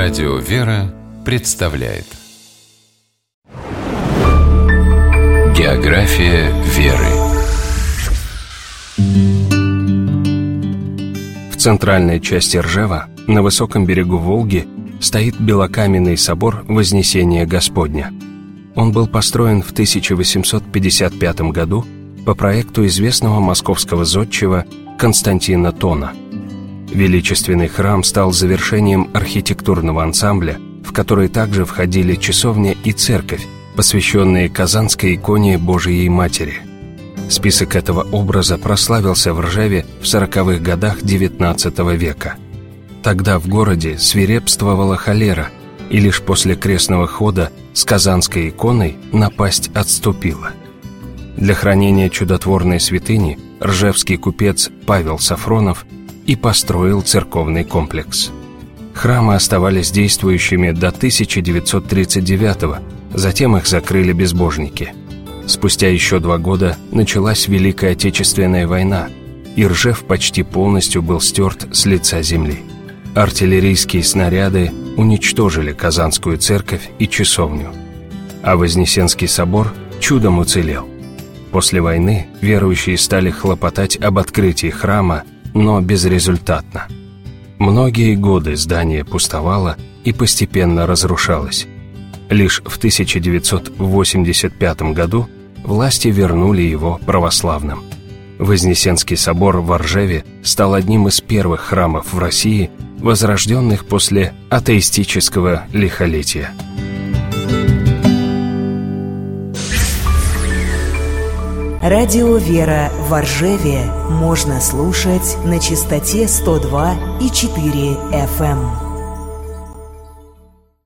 Радио «Вера» представляет География веры. В центральной части Ржева, на высоком берегу Волги, стоит белокаменный собор Вознесения Господня. Он был построен в 1855 году по проекту известного московского зодчего Константина Тона. Величественный храм стал завершением архитектурного ансамбля, в который также входили часовня и церковь, посвященные Казанской иконе Божией Матери. Список этого образа прославился в Ржеве в 40-х годах XIX века. Тогда в городе свирепствовала холера, и лишь после крестного хода с Казанской иконой напасть отступила. Для хранения чудотворной святыни ржевский купец Павел Сафронов и построил церковный комплекс. Храмы оставались действующими до 1939-го, затем их закрыли безбожники. Спустя еще 2 года началась Великая Отечественная война, и Ржев почти полностью был стерт с лица земли. Артиллерийские снаряды уничтожили Казанскую церковь и часовню, а Вознесенский собор чудом уцелел. После войны верующие стали хлопотать об открытии храма, но безрезультатно. Многие годы здание пустовало и постепенно разрушалось. Лишь в 1985 году власти вернули его православным. Вознесенский собор в Ржеве стал одним из первых храмов в России, возрожденных после атеистического лихолетия. Радио «Вера» в Ржеве можно слушать на частоте 102,4 FM.